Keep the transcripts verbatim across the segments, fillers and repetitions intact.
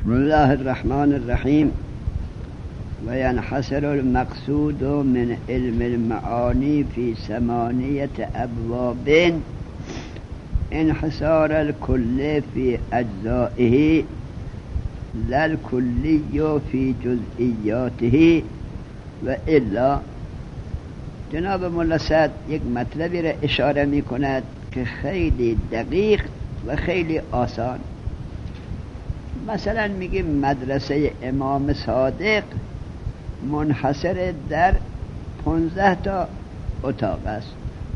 بسم الله الرحمن الرحیم. و ینحصر المقصود من علم المعانی فی ثمانیة ابواب انحصار الكل فی اجزائه لا الكلی فی جزئیاته و الا. جناب مولا سعد یک مطلبی را اشاره می کند که خیلی دقیق و خیلی آسان. مثلا میگیم مدرسه امام صادق منحصر در پانزده تا اتاق است.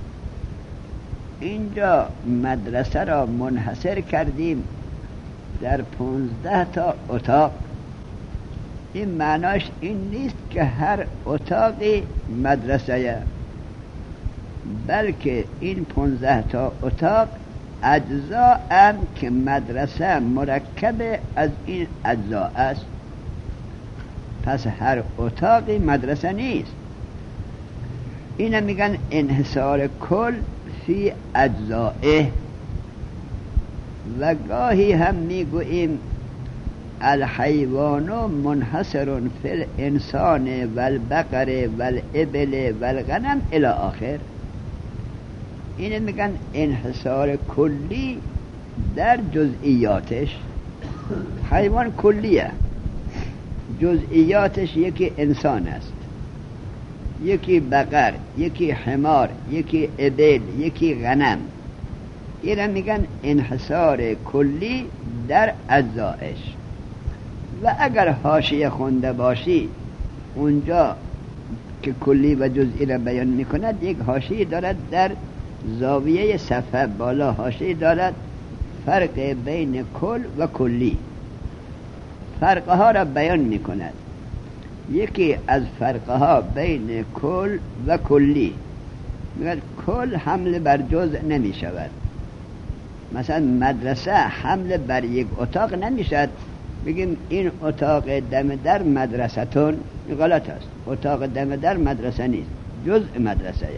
اینجا مدرسه را منحصر کردیم در پانزده تا اتاق. این معناش این نیست که هر اتاقی مدرسه، بلکه این پانزده تا اتاق اجزا هم که مدرسه مرکب از این اجزا است. پس هر اتاقی مدرسه نیست. اینه میگن انحصار کل فی اجزائه. و گاهی هم میگوییم الحیوان منحصر فی الانسان والبقر والابل والغنم الی آخر. اینه میگن انحصار کلی در جزئیاتش. حیوان کلیه، جزئیاتش یکی انسان است، یکی بقر، یکی حمار، یکی ابل، یکی غنم. اینه میگن انحصار کلی در اجزایش. و اگر حاشیه خونده باشی اونجا که کلی و جزئی را بیان میکند، یک حاشیه دارد در زاویه صفحه بالا، حاشیه دارد فرق بین کل و کلی. فرقها را بیان می کند. یکی از فرقها بین کل و کلی میگه کل حمل بر جزء نمی شود. مثلا مدرسه حمل بر یک اتاق نمی شود. بگیم این اتاق دم در مدرستون، غلط است. اتاق دم در مدرسه نیست، جزء مدرسه.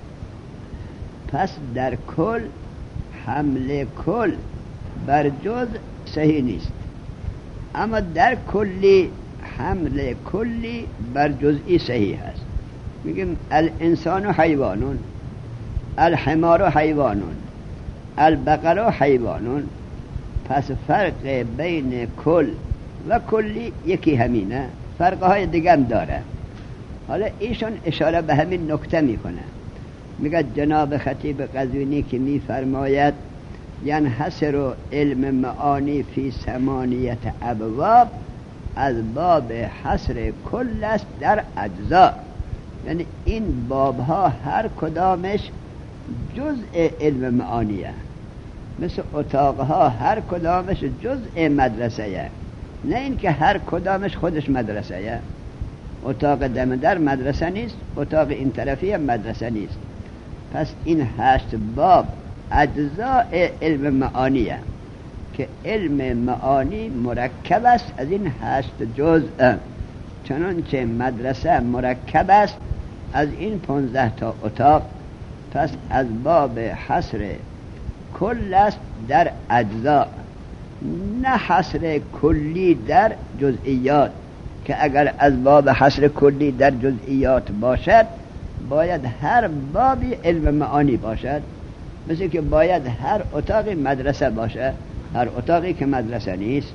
پس در کل حمل کل بر جزء صحیح نیست، اما در کلی حمل کلی بر جزئی صحیح است. میگیم الانسان حیوانون، الحمار حیوانون، البقر حیوانون. پس فرق بین کل و کلی یکی همینه، فرقهای دیگه هم داره. حالا ایشون اشاره به همین نکته میکنه. میگه جناب خطیب قزوینی که میفرماید ینحصر علم معانی فی ثمانیة ابواب، از باب حصر کل است در اجزا. یعنی این بابها هر کدامش جزء علم معانیه، مثل اتاقها هر کدامش جزء مدرسه، نه اینکه هر کدامش خودش مدرسه. اتاق دم در مدرسه نیست، اتاق این طرفی مدرسه نیست. پس این هشت باب اجزاء علم معانیه که علم معانی مرکب است از این هشت جزء، چنانچه مدرسه مرکب است از این پانزده تا اتاق. پس از باب حصر کل است در اجزا، نه حصر کلی در جزئیات، که اگر از باب حصر کلی در جزئیات باشد باید هر بابی علم معانی باشد، مثل که باید هر اتاقی مدرسه باشه، هر اتاقی که مدرسه نیست.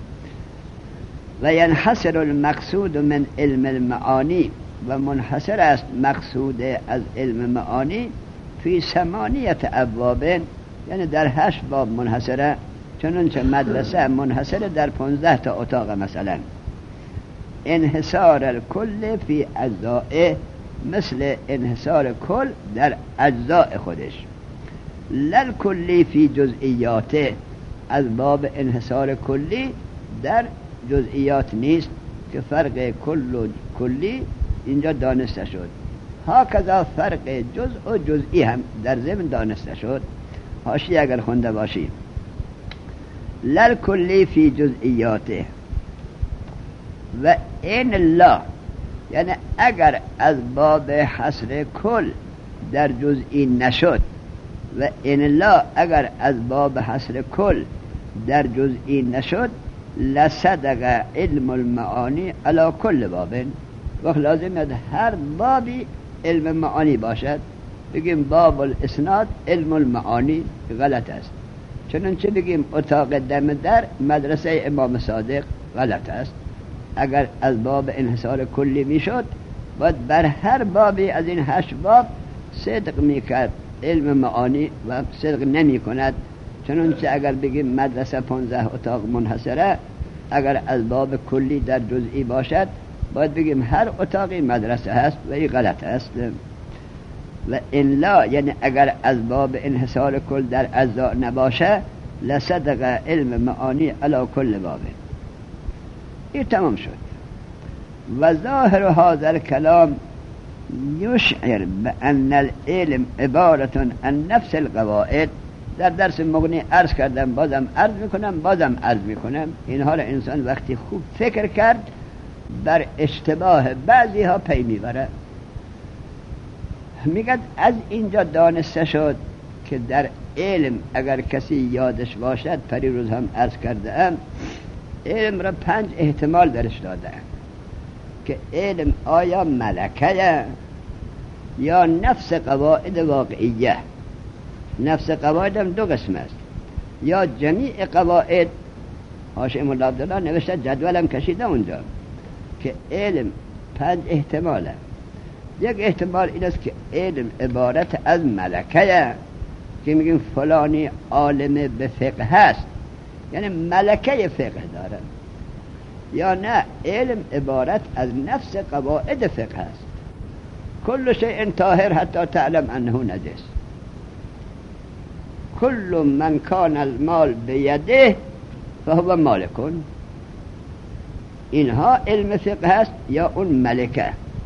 و ینحصر المقصود من علم المعانی، و منحصر است مقصود از علم معانی فی ثمانیة ابواب، یعنی در هشت باب منحصره، چنانچه مدرسه منحصر در پانزده تا اتاق. مثلا انحصار الکل فی اجزائه، مثل انحصار کل در اجزاء خودش. لل کلی فی جزئیاته، از باب انحصار کلی در جزئیات نیست، که فرق کل و کلی اینجا دانسته شد. ها کذا فرق جزء و جزئی هم در ضمن دانسته شد. حاشیه اگر خونده باشی لل کلی فی جزئیاته و این لا، یعنی اگر از باب حصر کل در جزئی نشد، و این لا اگر از باب حصر کل در جزئی نشد، لصدق علم المعانی علی کل باب. وقت لازم است هر بابی علم معانی باشد. بگیم باب الاسناد علم المعانی غلط است. چنانچه بگیم اتاق دم در مدرسه امام صادق غلط است. اگر از باب انحصار کلی میشد باید بر هر بابی از این هشت باب صدق میکرد علم معانی و صدق نمی کند. چنانچه اگر بگیم مدرسه پانزده اتاق منحصره، اگر از باب کلی در جزئی باشد باید بگیم هر اتاقی مدرسه هست و این غلط است. و الا یعنی اگر از باب انحصار کل در اجزا نباشه لصدق علم معانی علی کل باب. این تمام شد. و ظاهر هذا الكلام یشعر بأن العلم عبارة عن نفس القواعد. در درس مغنی عرض کردم، بازم عرض میکنم بازم عرض میکنم اینها را انسان وقتی خوب فکر کرد بر اشتباه بعضی ها پی میبره. میگد از اینجا دانسته شد که در علم اگر کسی یادش باشد، پریروز هم عرض کرده ام، علم را پنج احتمال درش داده که علم آیا ملکه یا نفس قواعد واقعیه. نفس قواعد هم دو قسم است، یا جمیع قواعد. حاشیه مولا عبدالله نوشته، جدولم کشیده اونجا که علم پنج احتماله. یک احتمال این است که علم عبارت از ملکه که میگیم فلانی عالم به فقه هست، یعنی ملکه فقه داره. یا نه، علم عبارت از نفس قواعد فقه هست. کل شیء طاهر حتی تعلم انه نجس. کل من کان المال بیده فهو مالکون. اینها علم فقه هست یا اون ملکه.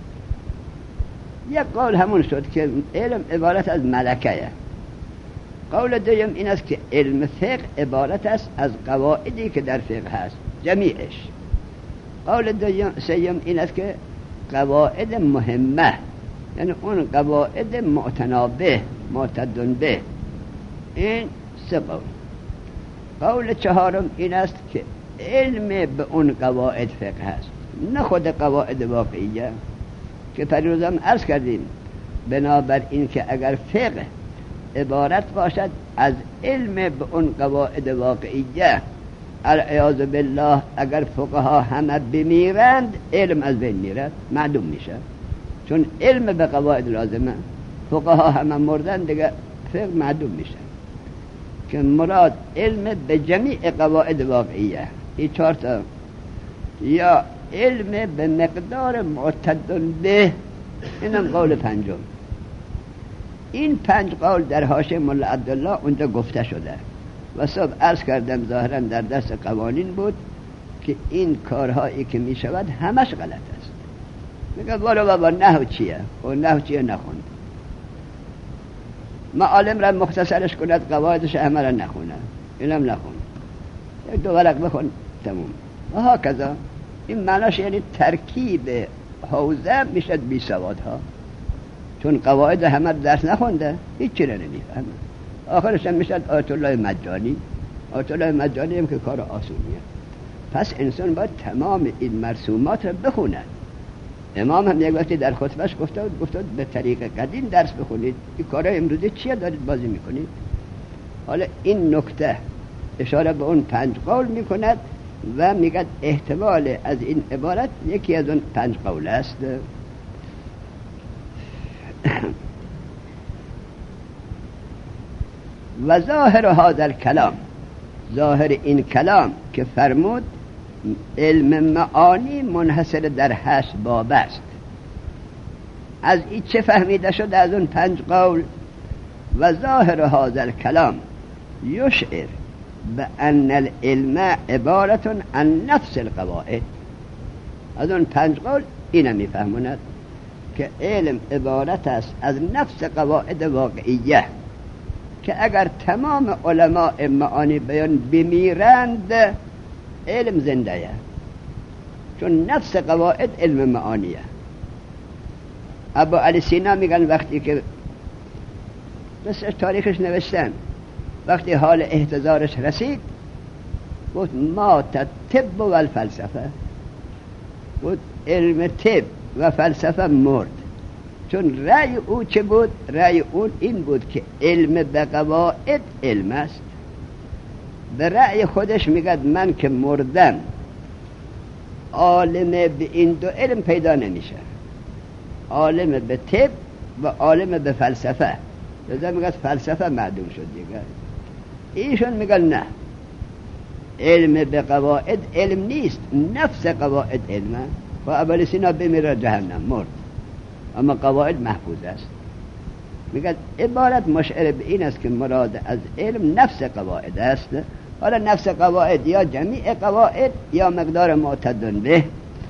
یک قول همون شد که علم عبارت از ملکه. قول دوم این است که علم فقه عبارت است از قواعدی که در فقه هست جمیعش. قول دوم سوم این است که قواعد مهمه، یعنی اون قواعد معتنابه معتدن به. این سه قول. قول چهارم این است که علم به اون قواعد فقه هست، نه خود قواعد واقعیه که پریروزم عرض کردیم. بنابر این که اگر فقه عبارت باشد از علم به اون قواعد واقعیه، العیاذ بالله اگر فقها همه بمیرند علم از بین میرد، معدوم میشه. چون علم به قواعد لازمه، فقها همه مردن دیگه فقه معدوم میشه. که مراد علم به جمیع قواعد واقعیه. این چهار تا. یا علم به مقدار معتدل به، اینم قول پنجم. این پنج قول در حاشیه مولا عبدالله اونجا گفته شده و صبح عرض کردم ظاهرا در درس قوانین بود که این کارهایی که می شود همش غلط است. میگه والا بابا نحو چیه؟ و نحو چیه نخوند. معالم را مختصرش کند، قواعدش همه را نخونه، اینم نخون، یک دو ورق بخون تموم. و ها کذا. این معناش یعنی ترکیب حوزه میشد بی سواد ها، چون قواعد همه درس نخونده هیچی را نمیفهمه. آخرش هم میشد آیت الله مجانی. آیت الله مجانی هم که کار آسونیه. پس انسان باید تمام این مرسومات را بخونه. امام هم یک وقتی در خطبهش گفته بود گفته بود به طریق قدیم درس بخونید. این کارهای امروزی چیه دارید بازی میکنید؟ حالا این نکته اشاره به اون پنج قول میکند و میگه احتمال از این عبارت یکی از اون پنج قول است. و ظاهر هذا الکلام، ظاهر این کلام که فرمود علم معانی منحصر در هشت باب است. از این چه فهمیده شد از اون پنج قول؟ و ظاهر هذا الکلام یشعر بأن العلم عبارت عن نفس القواعد. از اون پنج قول اینو میفهموند که علم عبارت است از نفس قواعد واقعیه که اگر تمام علماء معانی بیان بمیرند علم زنده، چون نفس قواعد علم معانیه. ابو علی سینا میگن وقتی که مثل تاریخش نوشتن، وقتی حال احتضارش رسید گفت مات الطب و الفلسفه، گفت علم طب و فلسفه مرد. چون رأی او چه بود؟ رأی اون این بود که علم به قواعد علم است. به رأی خودش میگد من که مردم عالم به این دو علم پیدا نمیشه، عالم به طب و عالم به فلسفه. لذا میگد فلسفه معدوم شد دیگه. ایشون میگن نه، علم به قواعد علم نیست، نفس قواعد علمه. و ابن سینا بمیره جهنم، مرد، اما قواعد محفوظ است. میگه عبارت مشعر به این است که مراد از علم نفس قواعد است. حالا نفس قواعد یا جمیع قواعد یا مقدار معتدن به.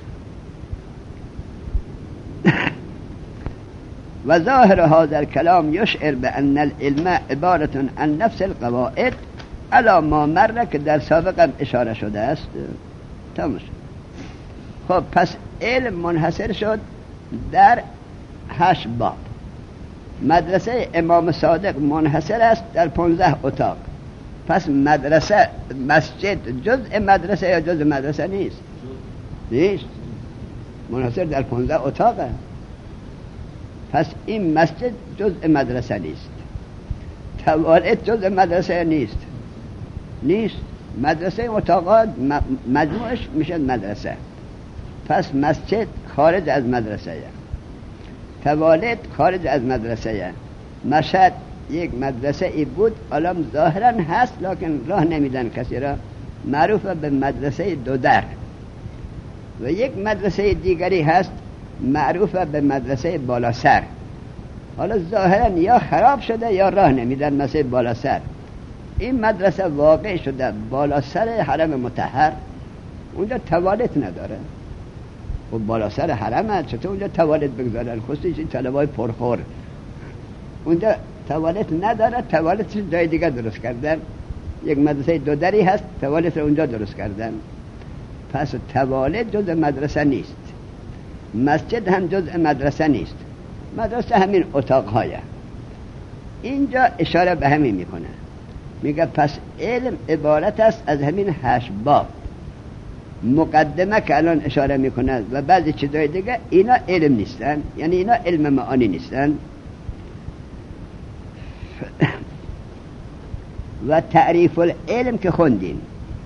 و ظاهر هذا الكلام يشعر بأن العلم عبارة عن نفس القواعد على ما مر که در سابقا اشاره شده است. تمام شد. خب پس علم منحصر شد در هشت باب. مدرسه امام صادق منحصر است در پانزده اتاق. پس مدرسه مسجد جزء مدرسه یا جزء مدرسه نیست؟ نیست، منحصر در پانزده اتاقه. پس این مسجد جزء مدرسه نیست. توالت جزء مدرسه نیست، نیست. مدرسه اتاقات مجموعش میشه مدرسه. پس مسجد خارج از مدرسه، توالت خارج از مدرسه. مشهد یک مدرسه ای بود، الان ظاهرا هست لکن راه نمیدن کسی را، معروف به مدرسه دو در. و یک مدرسه دیگری هست معروف به مدرسه بالا سر. حالا ظاهرا یا خراب شده یا راه نمیدن مدرسه بالا سر. این مدرسه واقع شده بالا سر حرم مطهر، اونجا توالت نداره. و بالا سر حرم هست، چطور اونجا توالت بگذارن؟ خصوصی این طلبای پرخور اونجا توالت نداره، توالت جای دیگه درست کردن. یک مدرسه دو دری هست، توالت رو اونجا درست کردن. پس توالت جزء مدرسه نیست، مسجد هم جزء مدرسه نیست. مدرسه همین اتاق‌های. اینجا اشاره به همین میکنه، میگه پس علم عبارت است از همین هشت باب. مقدمه که الان اشاره میکنه و بعضی چیزای دیگه، اینا علم نیستن، یعنی اینا علم معانی نیستن. و تعریف العلم که خوندیم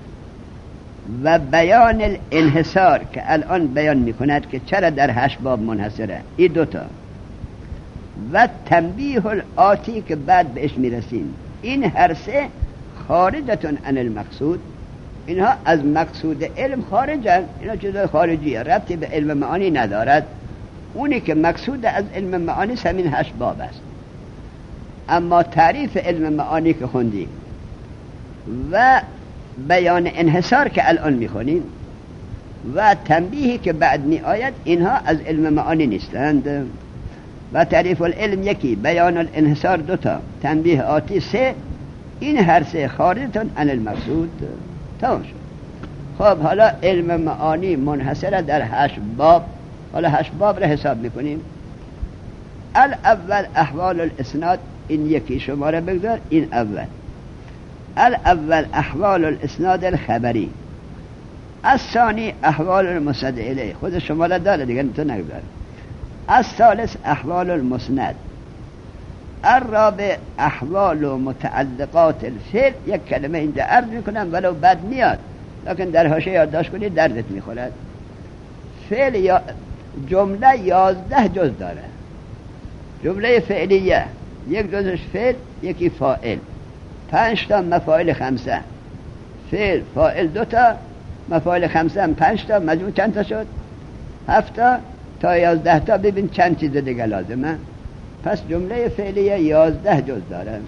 و بیان الانحصار که الان بیان میکند که چرا در هشت باب منحصره، این دوتا. و تنبیه الآتی که بعد بهش میرسیم، این هر سه خارجتون عن المقصود، اینها از مقصود علم خارجن. اینا چیزای خارجیه، ربطی به علم معانی ندارد. اونی که مقصود از علم معانی همین هشت باب است. اما تعریف علم معانی که خوندیم و بیان انحصار که الان میخونیم و تنبیهی که بعد می آید، اینها از علم معانی نیستند. و تعریف العلم یکی، بیان الانحصار دوتا، تنبیه آتی سه. این هر سه خارجتون عن المقصود. تمام شد. خب حالا علم معانی منحصر در هشت باب. حالا هشت باب را حساب میکنیم. الاول احوال الاسناد، این یکی شماره بگذار، این اول. الاول احوال الاسناد الخبری، الثانی احوال المسند الیه، خود شماره داره دیگه تو نگذار. الثالث احوال المسند. الرابع احوال و متعلقات الفعل. یک کلمه اینجا عرض میکنم ولو بد میاد، لکن در حاشیه یادداشت کنید دردت میخورد. فعل یا جمله یازده جز داره. جمله فعلیه یک جزش فعل، یکی فاعل، پنج تا مفاعل خمسه. فعل فاعل دوتا، مفاعل خمسه هم پنج تا، مجموع چند تا شد؟ هفت تا تا یازده تا. ببین چند چیز دیگه لازمه. پس جمله فعلیه یازده جز داره.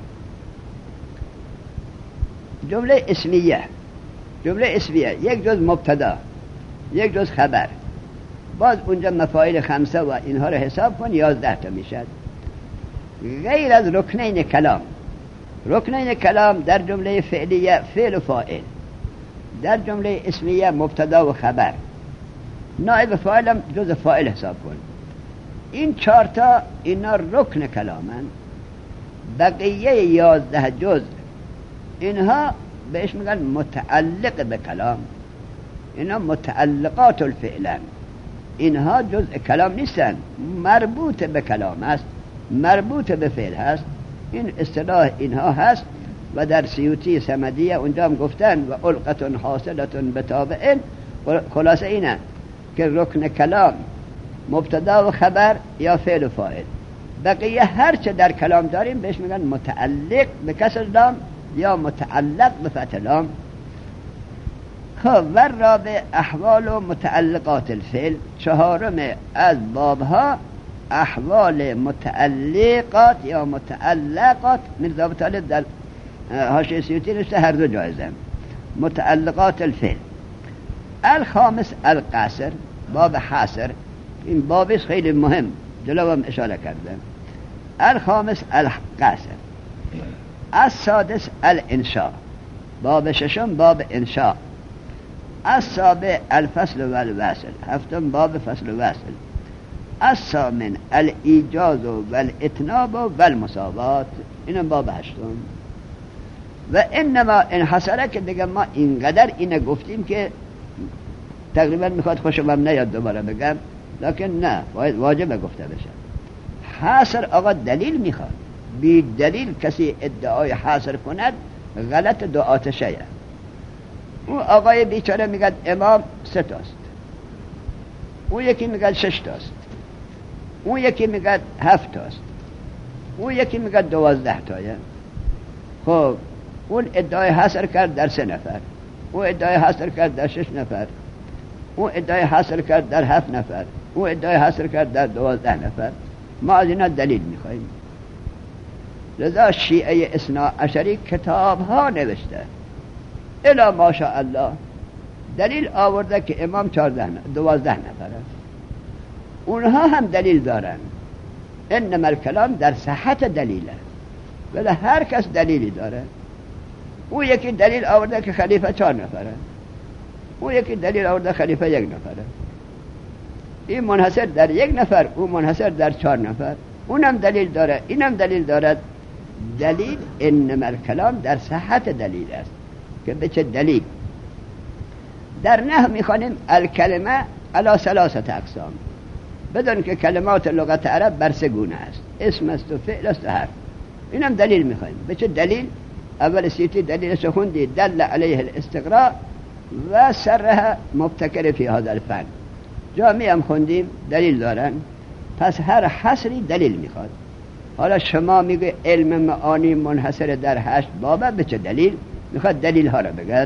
جمله اسمیه، جمله اسمیه یک جز مبتدا، یک جز خبر. باز اونجا مفاعل خمسه و اینها رو حساب کن، یازده تا میشد. غیر از رکنین کلام. رکنین کلام در جمله فعلیه فعل و فاعل، در جمله اسمیه مبتدا و خبر. نائب فاعل هم جز فاعل حساب کن. این چهار تا اینا رکن کلامن. بقیه یازده جز اینها بهش میگن متعلق به کلام. اینا متعلقات الفعلن، اینها جزء کلام نیستن، مربوط به کلام است، مربوط به فعل هست. این اصطلاح اینها هست و در سیوطی صمدیه اونجا هم گفتن و علقتون حاصلتون بتابعین. خلاصه اینه که رکن کلام مبتدا و خبر یا فعل و فاعل، بقیه هر چه در کلام داریم بهش میگن متعلق به کسر لام یا متعلق به فتح لام. و رابع احوال و متعلقات الفعل، چهارم از بابها احوال متعلقات یا متعلقات. میرزا ابو طالب در حاشیه سیوطی نوشته هر دو جایزه. متعلقات الفعل. الخامس القصر، باب حاصر، این بابش خیلی مهم، جلو هم اشاره کردم. الخامس القصر. السادس الانشاء، باب ششم باب انشاء. السابع الفصل والوصل، هفتم باب فصل و وصل. الثامن الایجاز والاتناب والمساوات، اینم باب هشتم. و انما انحصره، که دیگه ما اینقدر اینه گفتیم که تقریبا میخواد خوشم هم نیاد دوباره بگم، لکن نه واجبه گفته بشه. حاصر آقا دلیل میخواد، بی دلیل کسی ادعای حاصر کند غلط دو آتشه. او آقای بیچاره میگه امام سه تاست، او یکی میگه شش تاست، او یکی میگه هفت تاست، او یکی میگه دوازده تایه. خب اون ادعای حاصر کرد در سه نفر، او ادعای حاصر کرد در شش نفر، او ادعای حاصل کرد در هفت نفر، او ادعای حاصل کرد در دوازده نفر. ما از اینا دلیل میخواییم. لذا شیعه اثنا عشری کتاب ها نوشته الا ماشاءالله دلیل آورده که امام چارده دوازده نفر است. اونها هم دلیل دارن، انما الکلام در صحت دلیله، ولی هر کس دلیلی داره. او یکی دلیل آورده که خلیفه چهار نفره، او یکی دلیل آورده خلیفه یک نفره. این منحصر در یک نفر، او منحصر در چهار نفر. اونم دلیل داره، اینم دلیل دارد. دلیل انما الکلام در صحت دلیل است. که به چه دلیل؟ در نحو میخوانیم الکلمه علی ثلاثه اقسام، بدون که کلمات لغت عرب بر سه گونه است، اسم است و فعل است و حرف. اینم دلیل میخوانیم. به چه دلیل؟ اول سیوطی دلیلش خوندی دل علیه الاستقراء و سرها مبتکر فی هذا الفن. جامی هم خوندیم دلیل دارن. پس هر حصری دلیل میخواد. حالا شما میگه علم معانی منحصر در هشت بابه، به چه دلیل؟ میخواد دلیل ها را بگد.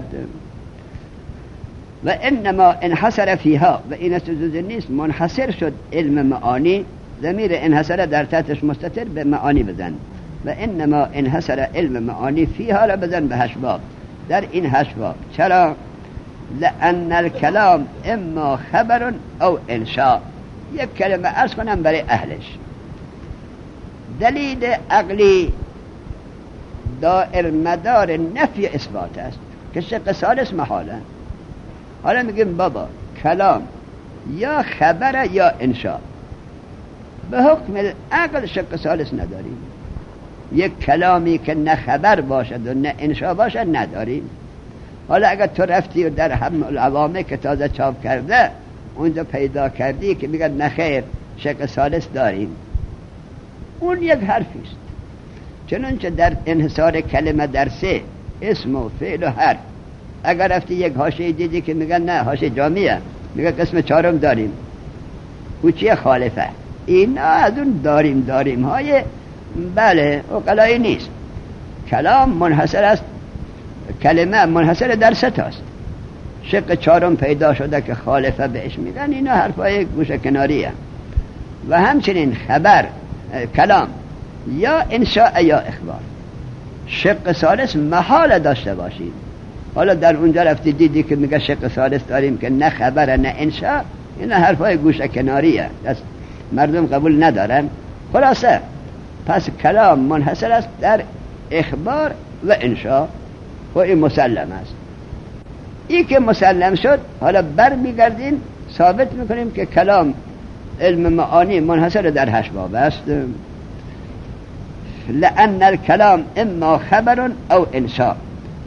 و انما انحصر فیها، و این استجوز نیست منحصر شد علم معانی، ضمیر انحصر در تحتش مستتر به معانی بزن. و انما انحصر علم معانی فیها را بزن به هشت باب، در این هشت باب. چرا؟ لأن الکلام اما خبر او انشاء. یک کلمه عرض کنم برای اهلش. دلیل عقلی دائر مدار نفی اثبات است که شق ثالث محاله. حالا میگیم بابا کلام یا خبر یا انشاء، به حکم عقل شق ثالث نداریم. یک کلامی که نه خبر باشد و نه انشاء باشد نداریم. حالا اگر تو رفتی و در هم العوامه که تازه چاپ کرده اونجا پیدا کردی که میگن نخیر شق ثالث داریم، اون یک حرفیست. چنانچه در انحصار کلمه در سه اسم و فعل و حرف، اگر رفتی یک حاشیه دیدی که میگن نه حاشیه جامعه، میگه قسم چهارم داریم، او چیه؟ خالفه. اینا از اون داریم داریم های بله عقلایی نیست. کلام منحصر است، کلمه منحصر در سه تاست. شق چهارم پیدا شده که خالفه بهش میگن، اینا حرفای گوشه کناریه. و همچنین خبر کلام یا انشاء یا اخبار، شق ثالث محال داشته باشید. حالا در اونجا رفتی دیدی که میگه شق ثالث داریم که نه خبر نه انشاء، اینا حرفای گوشه کناریه، مردم قبول ندارن. خلاصه پس کلام منحصر است در اخبار و انشاء و این مسلم است. این که مسلم شد، حالا بر میگردیم ثابت میکنیم که کلام علم معانی منحصر در هشت باب است. لأن الكلام اما خبر او انشاء.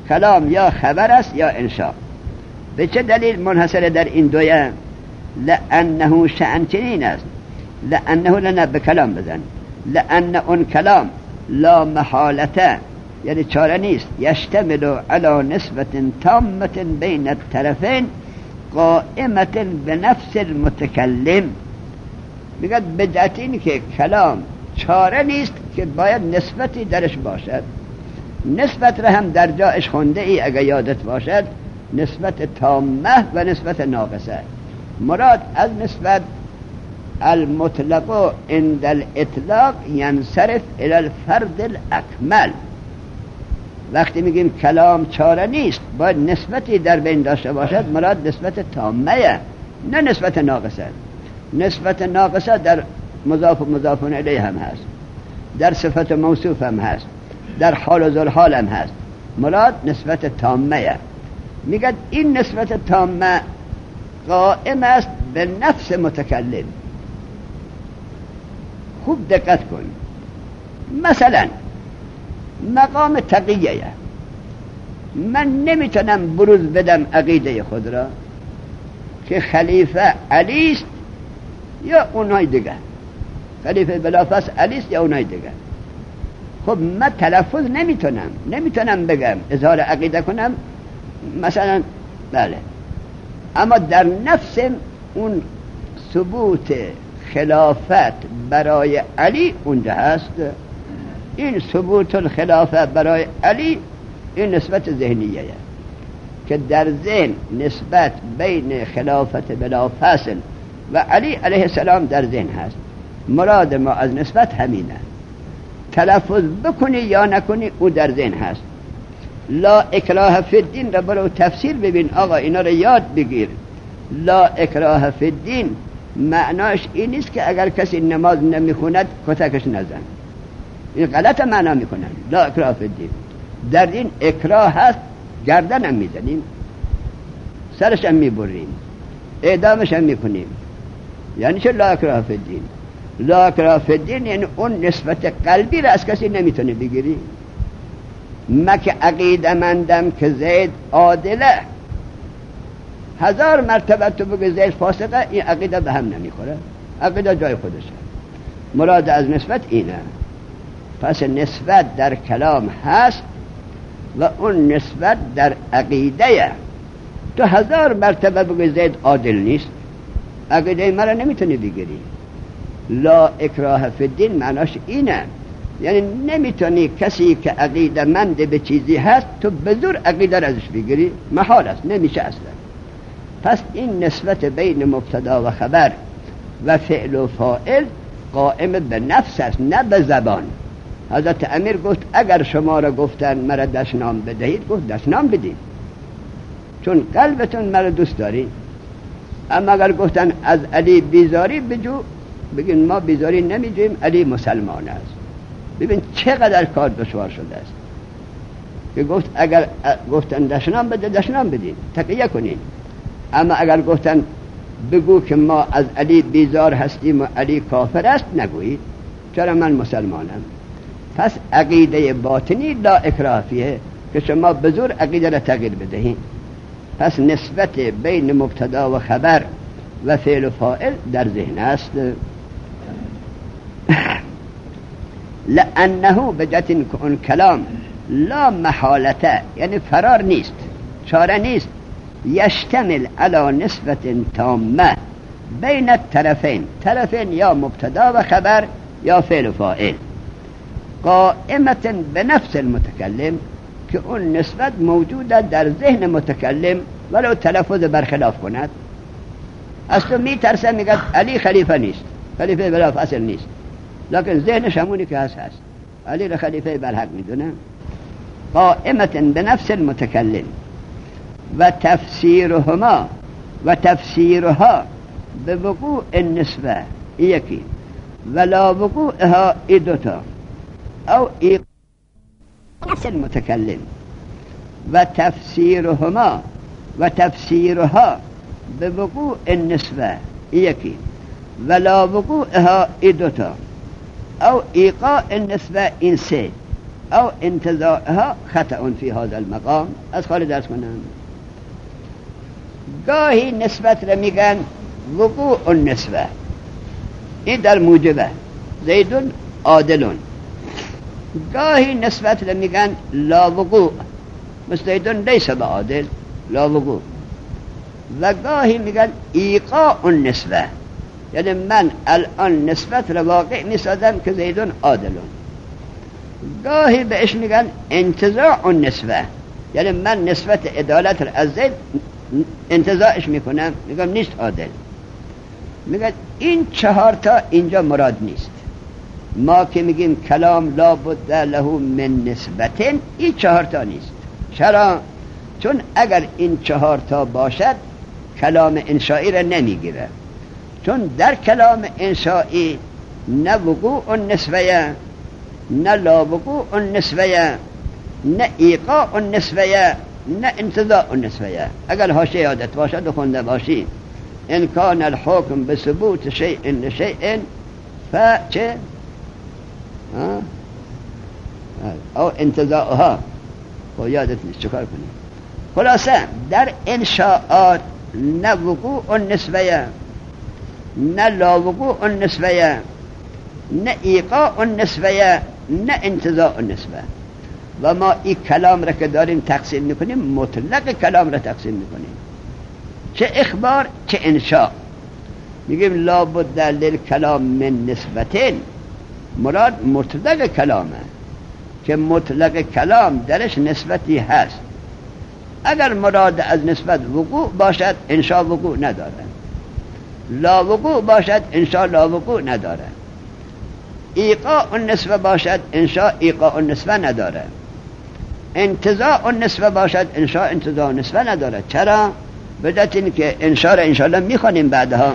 کلام یا خبر است یا انشاء. به چه دلیل منحصر در این دویه؟ لانه شأن چنین است، لانه لنا به کلام بزن، لان اون کلام لا محالته یعنی چاره نیست، یشتمل علی نسبت تامه بین الطرفین قائمه به نفس المتکلم. میگه بدعت این که کلام چاره نیست که باید نسبتی درش باشد. نسبت را هم در جایش خونده ای اگه یادت باشد، نسبت تامه و نسبت ناقصه. مراد از نسبت المطلق عند الاطلاق ینصرف الى الفرد الاکمل. وقتی میگیم کلام چاره نیست باید نسبتی در بین داشته باشد، مراد نسبت تامه نه نسبت ناقصه. نسبت ناقصه در مضاف و مضاف الیه هم هست، در صفت موصوف هم هست، در حال و ذوالحال هم هست. مراد نسبت تامه. میگه این نسبت تامه قائم است به نفس متکلم. خوب دقت کن. مثلا مقام تقیه، من نمیتونم بروز بدم عقیده خود را که خلیفه علی است یا اونای دیگه، خلیفه بلافاصله علی است یا اونای دیگه. خب من تلفظ نمیتونم نمیتونم بگم اظهار عقیده کنم مثلا بله، اما در نفس اون ثبوت خلافت برای علی اونجا هست. این ثبوت الخلافت برای علی این نسبت ذهنیه که در ذهن نسبت بین خلافت بلا فاصل و علی علیه السلام در ذهن هست. مراد ما از نسبت همینه، تلفظ بکنی یا نکنی او در ذهن هست. لا اکراه فی الدین را برو تفسیر ببین آقا، اینا رو یاد بگیر. لا اکراه فی الدین معناش این نیست که اگر کسی نماز نمیخوند کتکش نزن، این غلط معنا میکنن. لا اکراه فی الدین، در دین اکراه هست، گردن هم میزنیم، سرش هم میبریم، اعدامش هم میکنیم. یعنی چه لا اکراه فی الدین؟ لا اکراه فی الدین یعنی اون نسبت قلبی را از کسی نمیتونه بگیری. من که عقیده مندم که زید عادله، هزار مرتبه تو بگی زید فاسقه، این عقیده به هم نمیخوره، عقیده جای خودشه. مراد از نسبت اینه. پس نسبت در کلام هست و اون نسبت در عقیده. تو هزار مرتبه بگی زید عادل نیست، عقیده مرا نمیتونی بگیری. لا اکراه فی الدین معناش اینه، یعنی نمیتونی کسی که عقیده مند به چیزی هست تو به زور عقیده را ازش بگیری، محال است، نمیشه اصلا. پس این نسبت بین مبتدا و خبر و فعل و فاعل قائم به نفس است نه به زبان. حضرت امیر گفت اگر شما را گفتن مرا دشنام بدهید، گفت دشنام بدید چون قلبتون مرا دوست دارید. اما اگر گفتن از علی بیزاری بجو، بگین ما بیزاری نمیجویم، علی مسلمان است. ببین چقدر کار دشوار شده است که گفت اگر گفتن دشنام بده دشنام بدین، تقیه کنین. اما اگر گفتن بگو که ما از علی بیزار هستیم و علی کافر است، نگویید، چرا من مسلمانم. پس عقیده باطنی لا اکراه فیه که شما به زور عقیده را تغییر بدهید. پس نسبت بین مبتدا و خبر و فعل و فاعل در ذهن است. لانه بجت که اون کلام لا محالته یعنی فرار نیست، چاره نیست، یشتمل علی نسبت تامه بین الطرفین، طرفین یا مبتدا و خبر یا فعل و فاعل، قائمت به نفس المتکلم که اون نسبت موجوده در ذهن متکلم ولو تلفظ برخلاف کند. از تو می ترسه میگه علی خلیفه نیست، خلیفه بلا فاصل نیست، لکن ذهنش همونی که هست هست، علی را خلیفه برحق میدونه. قائمت به نفس المتکلم و تفسیرهما و تفسیرها به وقوع النسبه یکی ولا وقوعها ایدوتا او ایق نفس المتکلم و تفسیرهما و تفسیرها به وقوع النسبه یکی ولا وقوعها ایدوتا او ایقاع النسبه این سه. او انتزاعها خطأ فی هذا المقام. از خالی درس کنم. گاهی نسبت را میگن وقوع النسبه، این در موجبه زیدون عادلون. گاهی نسبت را میگن لا وقوع، مثل زیدون لیس بعادل، لا وقوع. و گاهی میگن ایقاع النسبه، یعنی من الان نسبت را واقع میسازم که زیدون عادلون. گاهی بهش میگن انتزاع النسبه، یعنی من نسبت عدالت را از زید انتزاعش میکنم، میگم نیست عادل. میگن این چهار تا اینجا مراد نیست. ما که میگیم کلام لا بد له من نسبتن، این چهار تا نیست. چرا؟ چون اگر این چهار تا باشد کلام انشائی را نمیگیره. چون در کلام انشائی نه وقوع النسبه، نه لا وقوع النسبه، نه ایقاع النسبه، نه انتزاع النسبه. اگر حاشیه یادت باشد و خونده باشی ان کان الحکم بثبوت شیء لشیء فچه او انتزاعها، خب یادت نیست چکار کنی. خلاصه در انشاءات نه وقوع النسبه، نه لا وقوع النسبه، نه ایقاع النسبه، نه انتزاع النسبه. و ما این کلام را که داریم تقسیم میکنیم مطلق کلام را تقسیم میکنیم، چه اخبار چه انشاء. میگیم لا بد للکلام من نسبتین، مراد مطلق کلامه که مطلق کلام درش نسبتی هست. اگر مراد از نسبت وقوع باشد انشاء وقوع نداره، لا وقوع باشد انشاء لا وقوع نداره، ایقاع النسبه باشد انشاء ایقاع النسبه نداره، انتزاع النسبه باشد انشاء انتزاع النسبه نداره. چرا؟ بدت این که انشاء را انشاءالله میخوانیم بعدها.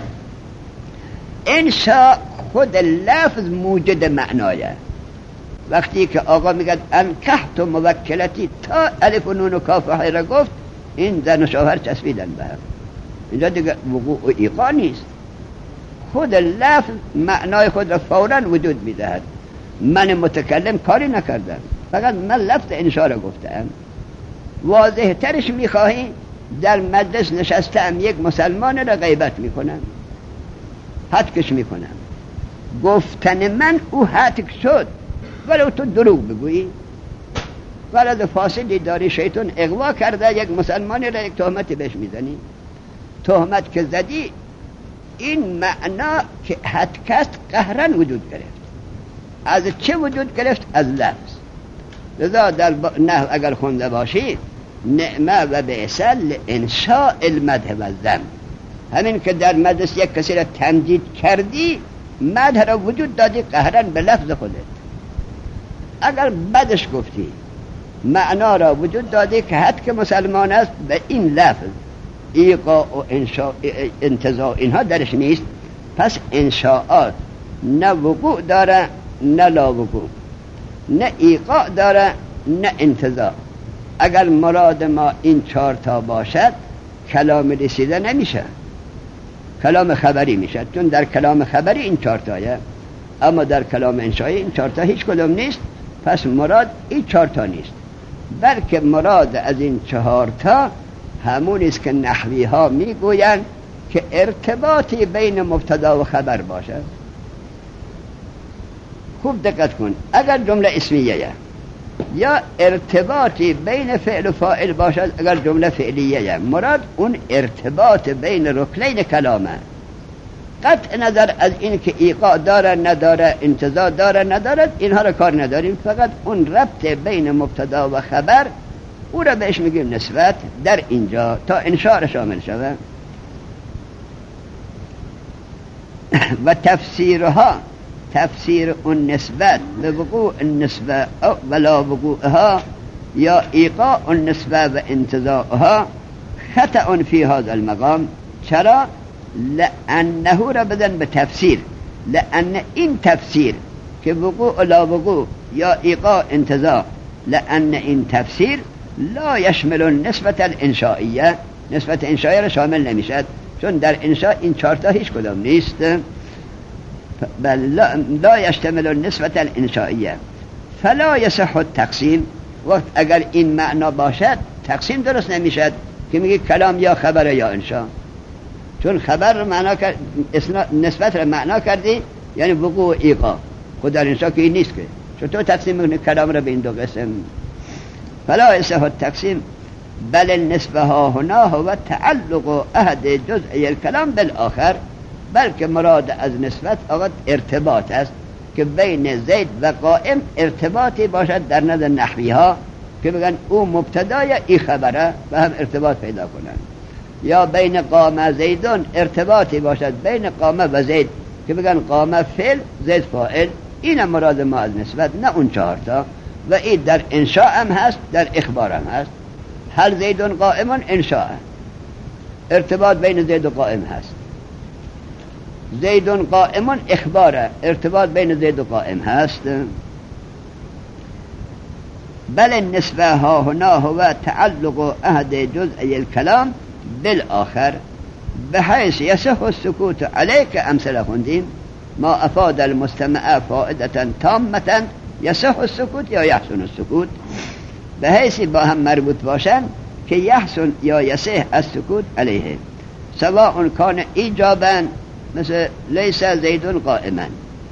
انشاء خود لفظ موجد معنایه. وقتی که آقا میگه انکحت موکلتی تا الف و نون و کاف و حی را گفت، این زن و شوهر چسبیدن به هم. اینجا دیگه وقوع و ایقاع نیست، خود لفظ معنای خود را فوراً وجود میدهد. من متکلم کاری نکردم، فقط من لفظ انشاء را گفتم. واضح ترش میخواهی؟ در مجلس نشستم یک مسلمان را غیبت میکنم، حدکش میکنم. گفتن من او حدک شد، ولو تو دروغ بگویی. ولد فاصلی داری، شیطان اغوا کرده یک مسلمانی را یک تهمتی بهش میزنی. تهمت که زدی این معنا که حدکست قهرن وجود گرفت. از چه وجود گرفت؟ از لفظ. لذا در نحو اگر خونده باشی نعمه و بئسل انشاء المدح و الذم، همین که در مجلس یک کسی را تمجید کردی مدح را وجود دادی قهرن به لفظ خودت. اگر بدش گفتی معنا را وجود دادی که حد که مسلمان است به این لفظ. ایقاع و انشاء انتزاع اینها درش نیست. پس انشاءات نه وقوع داره نه لا وقوع، نه ایقاع داره نه انتزاع. اگر مراد ما این چهار تا باشد کلام رسیده نمیشه، کلام خبری میشه. چون در کلام خبری این چهار تایه، اما در کلام انشایی این چهار تا هیچ کدام نیست. پس مراد این چهار تا نیست، بلکه مراد از این چهار تا همون است که نحوی ها میگویند که ارتباطی بین مبتدا و خبر باشد. خوب دقت کن، اگر جمله اسمیه یا ارتباطی بین فعل و فاعل باشد، اگر جمله فعلیه مراد اون ارتباط بین رکنین کلامه. قطع نظر از این که ایقاع داره نداره، انتزاع داره نداره، اینها را کار نداریم. فقط اون ربط بین مبتدا و خبر او را بهش میگیم نسبت. در اینجا تا انشاء را شامل شود. و تفسیرها، تفسیر اون نسبت به وقوع النسبه ولا وقوعها یا ایقاع النسبه و انتزاعها خطأ فی هذا المقام. چرا؟ لأنه را بدن به تفسیر، لأن این تفسیر که وقوع لا وقوع یا ایقاع انتزاع، لأن این تفسیر لا یشمل النسبت الانشائیه، نسبت انشائیه را شامل نمیشد. چون در انشاء این چهارتا هیچ کدام نیست. بل لا, لا یشتمل النسبت الانشائیه. فلا یصح التقسیم. وقت اگر این معنا باشد تقسیم درست نمیشد که میگه کلام یا خبر یا انشا، چون خبر رو معنا کرد، نسبت رو معنا کردی یعنی وقوع ایقا. خود در انشا که این نیست که چطور تقسیم میکنه کلام رو به این دو قسم؟ فلا یصح التقسیم بل النسبه ها هنا هو تعلق احد جزئی الکلام بالآخر، بلکه مراد از نسبت آقا ارتباط است که بین زید و قائم ارتباطی باشد در نظر نحوی ها که بگن او مبتدای ای خبره و هم ارتباط پیدا کنند، یا بین قام زیدون ارتباطی باشد بین قام و زید که بگن قام فعل زید فاعل. این مراد ما از نسبت، نه اون چهارتا. و این در انشاء هم هست در اخبار هم هست. هل زیدون قائمون انشاء، ارتباط بین زید و قائم هست. زیدون قائمون اخباره، ارتباط بین زید و قائم هست. بل النسبه ها هنا هو تعلق احد جزئی الکلام بالآخر بحيث يصح السكوت عليك. امثله خوندیم ما افاد المستمع فائدة تامة يصح السكوت یا يحسن السكوت، بحيث با هم مربوط باشن که يحسن یا يصح السكوت عليه، سواء كان ایجابا مثل ليس زيد قائما،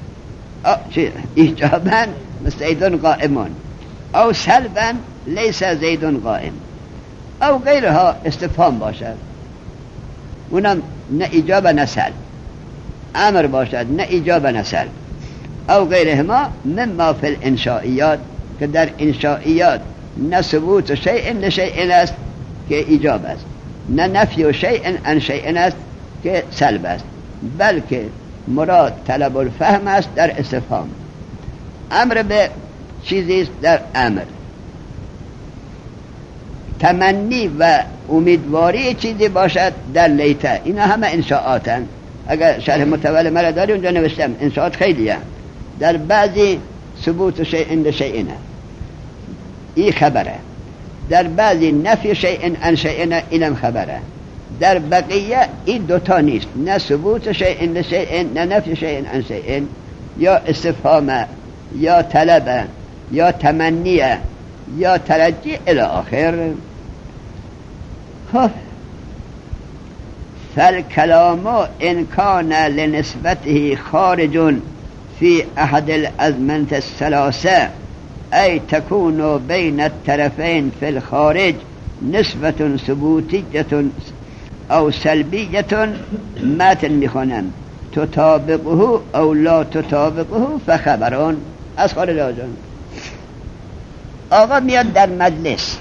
ایجابا مثل زيد قائمون، او سلبا ليس زيد قائم، او غیرها استفهام باشد اونم نه ایجاب نه سلب، امر باشد نه ایجاب نه سلب، او غیرهما مما فی الانشائیات که در انشائیات نه ثبوت شیء لشیء است که ایجاب است، نه نفی شیء عن شیء است که سلب است، بلکه مراد طلب الفهم است در استفهام. امر به چیزی است در امر، تمنی و امیدواری چیزی باشد در لیته. اینا همه انشاءاتن. اگر شرح متول مرا داری اونجا نوشتم انشاءات خیلی هم. در بعضی ثبوت شیء لشیء این خبره، در بعضی نفی شیء عن شیء اینم خبره، در بقیه این دوتا نیست، نه ثبوت شیء لشیء نه نفی شیء عن شیء، یا استفهام یا طلب یا تمنی یا ترجی الی آخر. فالکلام ان کان لنسبته خارج فی احد الازمنة الثلاثه ای تكون بین الطرفین فی الخارج نسبة ثبوتیة او سلبیة، متن میخوانم تطابقه او لا تطابقه فخبران. از خارج آجان آقا میاد در مجلس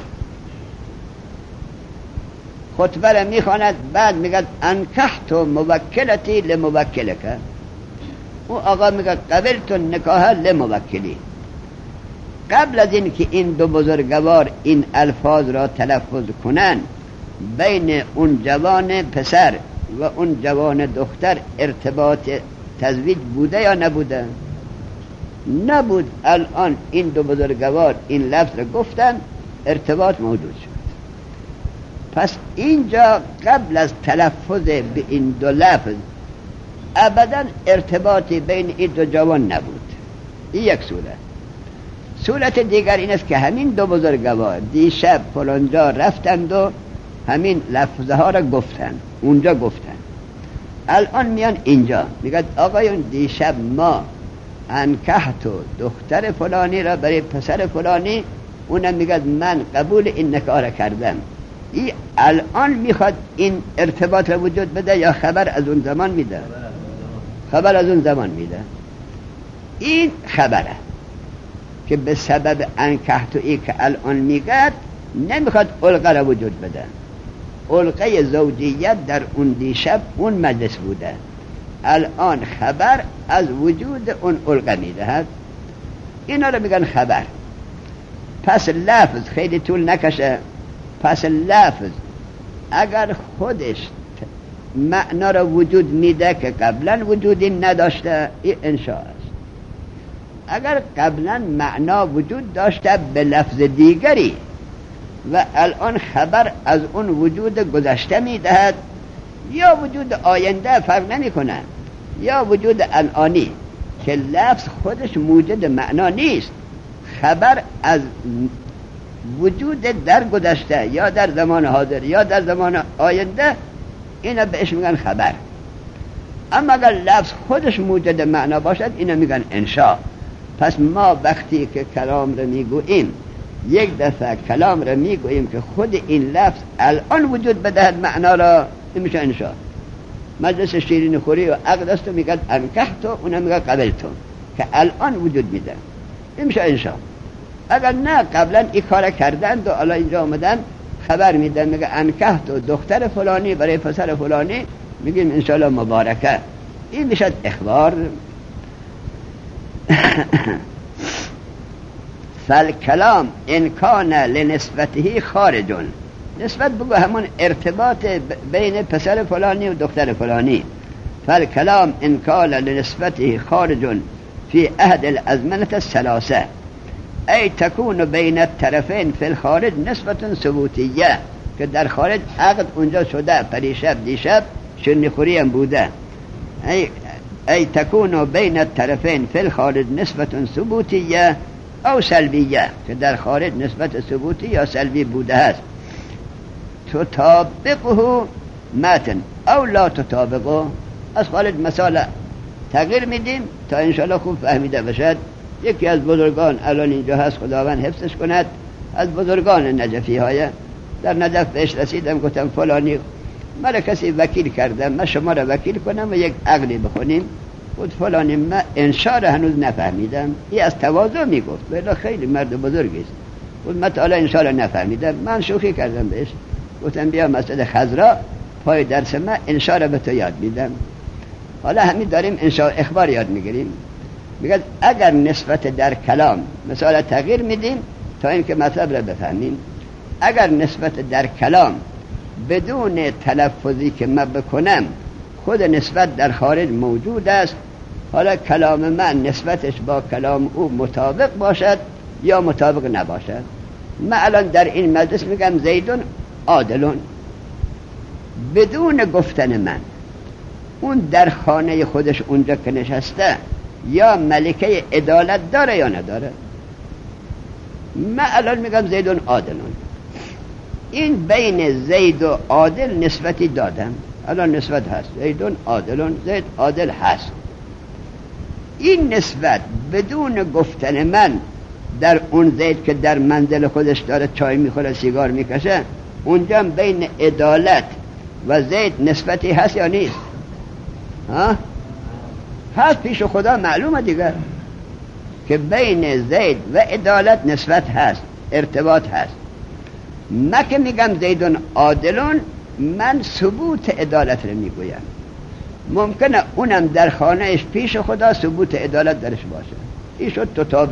خطبه را میخواند، بعد میگه انکحت موکلتی لموکلک، او آقا میگه قبلت نکاح لموکلی. قبل از این که این دو بزرگوار این الفاظ را تلفظ کنند بین اون جوان پسر و اون جوان دختر ارتباط تزویج بوده یا نبوده؟ نبود. الان این دو بزرگوار این لفظ را گفتن، ارتباط موجود شد. پس اینجا قبل از تلفظ به این دو لفظ ابدا ارتباطی بین این دو جوان نبود. این یک صورت. صورت دیگر این است که همین دو بزرگوار دیشب فلانجا رفتند و همین لفظه ها را گفتن، اونجا گفتن، الان میان اینجا میگه آقایون دیشب ما انکحت و دختر فلانی را برای پسر فلانی، اونم میگه من قبول این نکاح را کردم. این الان میخواد این ارتباط را وجود بده یا خبر از اون زمان میده؟ خبر از اون زمان میده. این خبره که به سبب انکحت و ای که الان میگه نمیخواد علقه را وجود بده. علقه زوجیت در اون دیشب اون مجلس بوده، الان خبر از وجود اون علقه میدهد. اینا رو میگن خبر. پس لفظ خیلی طول نکشه، پس لفظ اگر خودش معنا رو وجود میده که قبلا وجودی نداشته، این انشاء است. اگر قبلا معنا وجود داشته به لفظ دیگری و الان خبر از اون وجود گذشته میدهد یا وجود آینده فرق نمی کنه، یا وجود الانی که لفظ خودش موجود معنا نیست، خبر از وجود در گذشته یا در زمان حاضر یا در زمان آینده، اینا بهش میگن خبر. اما اگر لفظ خودش موجد معنا باشد اینا میگن انشاء. پس ما وقتی که کلام رو میگوییم، یک دفعه کلام رو میگوییم که خود این لفظ الان وجود بدهد معنا را، این میشه انشاء. مجلس شیرین خوری و عقد است و میگن انکحت و اونم میگن قبلت، که الان وجود میده، این میشه انشاء. اگر نه قبلا این کار کردند و الان اینجا آمدن خبر میدن، میگه انکحت و دختر فلانی برای پسر فلانی، میگیم انشاءالله مبارکه، این میشه اخبار. فالکلام ان کان لنسبته خارجون، نسبت بگو همون ارتباط بین پسر فلانی و دختر فلانی. فالکلام ان کان لنسبته خارجون فی احد الازمنه الثلاثه ای تکون بین الطرفین فی الخارج نسبت ثبوتیه، که در خارج عقد اونجا شده، پریشب دیشب شیرینی خوری هم بوده. ای ای تکون بین الطرفین فی الخارج نسبت ثبوتیه او سلبیه، که در خارج نسبت ثبوتی یا سلبی بوده است. تطابقه متن او لا تطابقه، از خارج مثلا تغییر میدیم تا انشاءالله خوب فهمیده بشد. یکی از بزرگان الان اینجا هست، خداوند حفظش کند، از بزرگان نجفی های در نجف بهش رسیدم، گفتم فلانی مرا کسی وکیل کردم، من شما را وکیل کنم و یک عقلی بخونیم. بود فلانی من انشاء را هنوز نفهمیدم. این از تواضع میگفت، ولی خیلی مرد بزرگی است. بود من تا حالا انشاء را نفهمیدم. من شوخی کردم بهش، گفتم بیا مسجد خضرا پای درس من انشاء را به تو یاد میدم. حالا همین داریم انشاء اخبار یاد میگیریم. میگه اگر نسبت در کلام مثلا تغییر میدیم تا اینکه مطلب را بفهمیم، اگر نسبت در کلام بدون تلفظی که من بکنم خود نسبت در خارج موجود است، حالا کلام من نسبتش با کلام او مطابق باشد یا مطابق نباشد. من الان در این مجلس میگم زیدون عادلون، بدون گفتن من اون در خانه خودش اونجا که نشسته یا ملکه عدالت داره یا نداره. من الان میگم زیدون عادلون، این بین زید و عادل نسبتی دادم، الان نسبت هست، زیدون عادلون، زید عادل هست. این نسبت بدون گفتن من در اون زید که در منزل خودش داره چای میخوره سیگار میکشه، اونجا بین عدالت و زید نسبتی هست یا نیست؟ ها؟ هست، پیش خدا معلومه دیگر که بین زید و عدالت نسبت هست، ارتباط هست. من که میگم زیدون عادلون، من ثبوت عدالت رو میگویم. ممکنه اونم در خانهش پیش خدا ثبوت عدالت درش باشه، این شد تطابقه.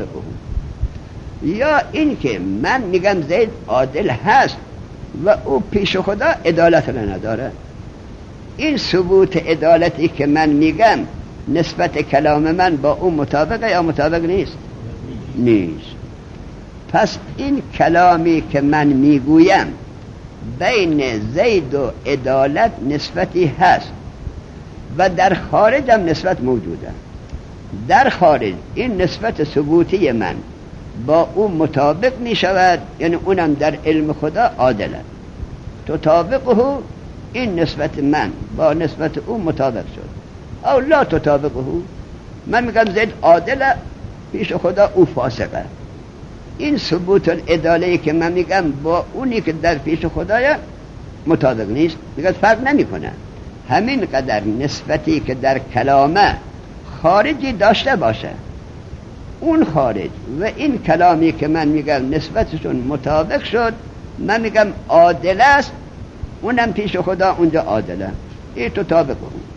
یا این که من میگم زید عادل هست و او پیش خدا عدالت رو نداره، این ثبوت عدالتی که من میگم نسبت کلام من با او مطابقه یا مطابق نیست؟ نیست. پس این کلامی که من میگویم بین زید و عدالت نسبتی هست و در خارج هم نسبت موجوده. در خارج این نسبت ثبوتی من با او مطابق می شود، یعنی اونم در علم خدا عادله. تطابقه، این نسبت من با نسبت او مطابق شد. او لا تطابقه، من میگم زید عادله، پیش خدا او فاسقه. این ثبوت العداله که من میگم با اونی که در پیش خدای مطابق نیست، میگه فرق نمیکنه. همین قدر نسبتی که در کلامه خارجی داشته باشه، اون خارج و این کلامی که من میگم نسبتشون مطابق شد، من میگم عادل است، اونم پیش خدا اونجا عادله. این تطابقه.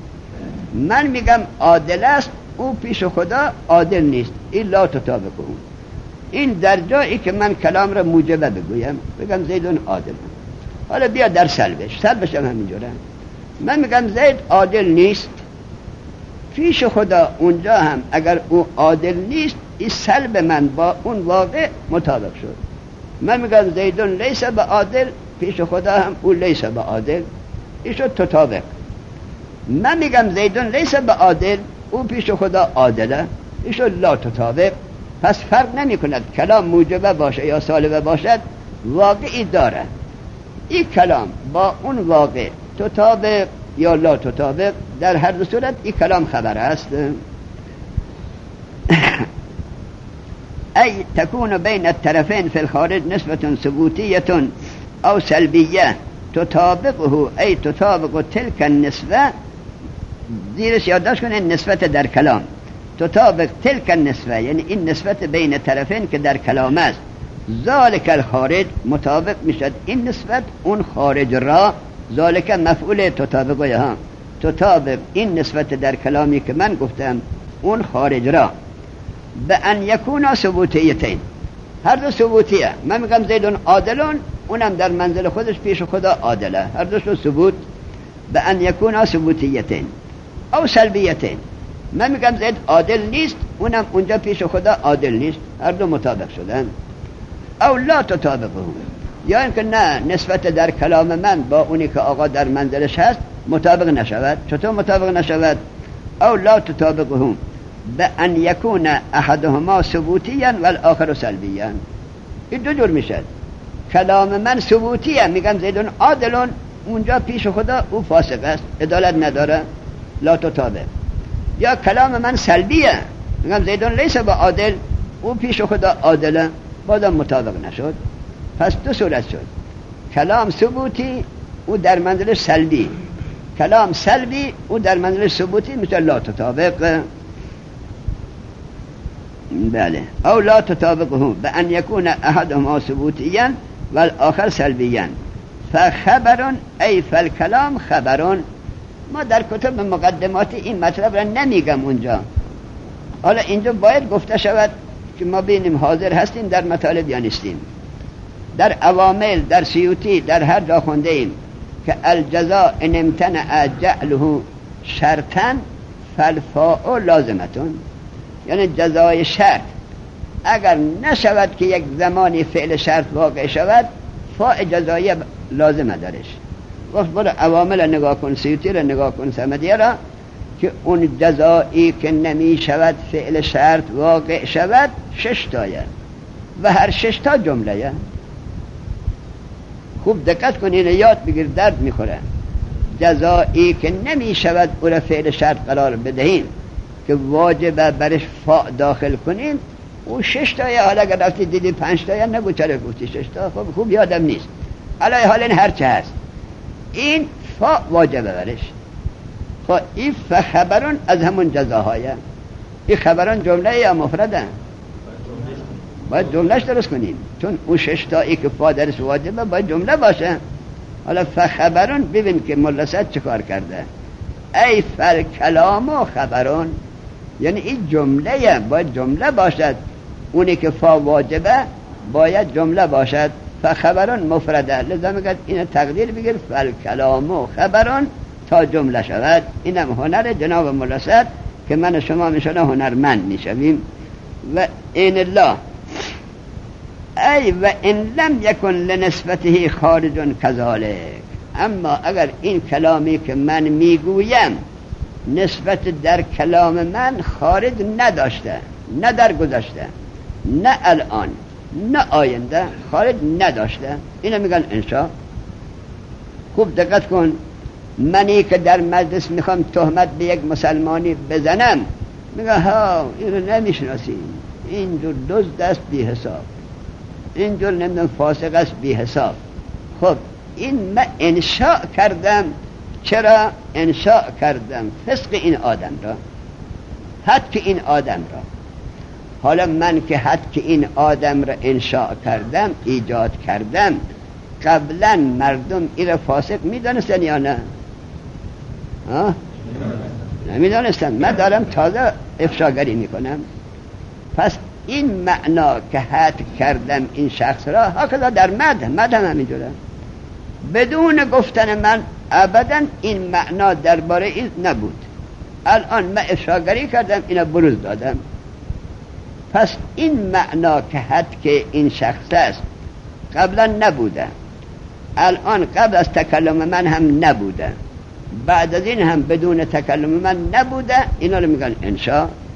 من میگم عادل است، او پیش خدا عادل نیست، این لا تطابقه. این در جایی که من کلام را موجبه بگویم، بگم زیدون عادل. حالا بیا در سلبش، سلبش هم همینجوره. من میگم زید عادل نیست، پیش خدا اونجا هم اگر او عادل نیست، این سلب من با اون واقع مطابق شد. من میگم زیدون لیس به عادل، پیش خدا هم او لیس به عادل، این شد تطابق. من میگم زیدون لیس به عادل، او پیش خدا عادله، این شد لا تطابق. پس فرق نمی کند کلام موجبه باشه یا سالبه باشد، واقعی داره. این کلام با اون واقع تطابق یا لا تطابق، در هر دو صورت این کلام خبر است. ای تكون بین الطرفین فی الخارج نسبة ثبوتیة او سلبیه تطابقه ای تطابق تلك النسبه، زیرش یادداشت کنید نسبت در کلام تطابق تلك النسبه، یعنی این نسبت بین طرفین که در کلام است، ذالک الخارج مطابق میشد این نسبت اون خارج را، ذالک مفعول تطابق ها، تطابق این نسبت در کلامی که من گفتم اون خارج را، به ان یکونا ثبوتیتین، هر دو ثبوتیه. من میگم زیدون عادلون، اونم در منزل خودش پیش خدا عادله، هر دوشون ثبوت. به ان یکونا ثبوتیتین او سلبیتین، من میگم زید عادل نیست، اونم اونجا پیش خدا عادل نیست، هر دو مطابق شدن. او لا تطابقه، یا اینکه نه نسبت در کلام من با اونی که آقا در منزلش هست مطابق نشود. چطور مطابق نشود؟ او لا تطابقه به ان یکون احدهما ثبوتیا و الاخر سلبیا. این دو جور میشه. کلام من ثبوتیه، میگم زیدون عادلون، اونجا پیش خدا او فاسق است، عدالت نداره، لا تطابق. یا کلام من سلبیه، میگم زیدون لیس با عادل، او پیش خدا عادله، بازم مطابق نشد. پس دو صورت شد، کلام ثبوتی او در منزل سلبی، کلام سلبی او در منزل ثبوتی، مثل لا تطابق. بله، او لا تطابقه به ان یکون احدهما ثبوتیا و الاخر سلبیا، فخبر ای فالکلام خبرون. ما در کتب مقدمات این مطلب را نمیگم اونجا، حالا اینجا باید گفته شود که ما بینیم حاضر هستیم در مطالب یا نیستیم. در عوامل، در سیوطی، در هر جا خونده ایم که الجزاء ان امتنع جعله شرطا فالفاء لازمتون، یعنی جزای شرط اگر نشود که یک زمانی فعل شرط واقع شود، فاء جزایی لازمه درش. وقت برو عوامل نگاه کن، سیوطی را نگاه کن، سمدیه را، که اون جزایی که نمی شود فعل شرط واقع شود شش تایه و هر شش تا جمله. خوب دقت کنین، یاد بگیر، درد میخوره. جزایی که نمی شود او را فعل شرط قرار بدهیم که واجب برش فاء داخل کنین، او شش تایه. حالا اگر رفتی دیدی پنج تایه، نگو چرا گفتی شش تا، خب خوب یادم نیست. حالا حالا این هرچه هست، این فاء واجب برش. خب این فخبرون از همون جزاهایه. این خبرون جمله یا مفرده؟ باید جملهش درست کنیم، چون اون شش تایی که فاء درش واجبه باید جمله باشه. حالا فخبرون، ببین که ملصد چه کار کرده. ای فالکلام و خبرون، یعنی این جمله باید جمله باشد، اونی که فاء واجبه باید جمله باشد. فخبرون مفرده، لذا میگه این تقدیر بگیر فالکلام و خبرون تا جمله شود. اینم هنر جناب ملصد که من شما میشونه هنرمند میشویم. و این الله ای و ان لم یکن لنسبته خارج کذالک، اما اگر این کلامی که من میگویم نسبت در کلام من خارج نداشته، نه در گذشته، نه الان، نه آینده، خارج نداشته، اینو میگن انشاء. خوب دقت کن، منی که در مجلس میخوام تهمت به یک مسلمانی بزنم، میگه ها اینو نمیشناسی، اینجور دزد است بی حساب، اینجور نمیدونم فاسق است بی حساب. خب این من انشاء کردم. چرا انشاء کردم؟ فسق این آدم را، حد که این آدم را. حالا من که حد که این آدم را انشاء کردم، ایجاد کردم، قبلا مردم این را فاسق میدانستن یا نه؟ ها؟ نمیدانستن. من دارم تازه افشاگری میکنم. پس این معنا که حد کردم این شخص را، هکذا در مد مد هم همینجوره، بدون گفتن من ابدا این معنا درباره این نبود. الان من افشاگری کردم، اینا بروز دادم. پس این معنا که حد که این شخص است قبلا نبوده، الان قبل از تکلم من هم نبوده، بعد از این هم بدون تکلم من نبوده، اینا رو میگن انشاء.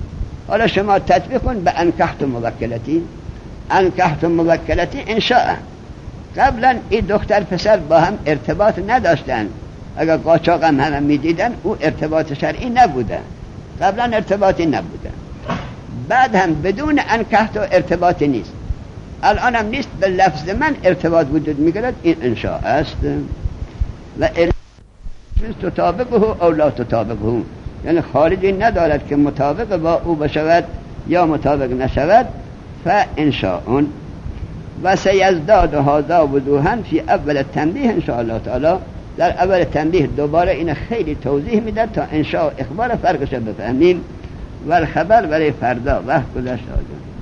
حالا شما تطبیق کن به انکحت موکلتی. انکحت موکلتی انشاء. قبلا این دختر پسر با هم ارتباط نداشتن، اگر قاچاق هم هم میدیدن او ارتباط شرعی نبوده، قبلا ارتباطی نبوده، بعد هم بدون انکحت و ارتباطی نیست، الان هم نیست، به لفظ من ارتباط وجود میگرد، این انشاء است. و تطابقه او لا تطابقه، یعنی خارجی ندارد که مطابق با او بشود یا مطابق نشود، فانشاء. و سیزداد هذا وضوحا فی اول تنبیه ان شاء الله تعالی. در اول تنبیه دوباره این خیلی توضیح میده تا انشاء و اخبار فرقش بفهمیم. و الخبر برای فردا وقت گذشت.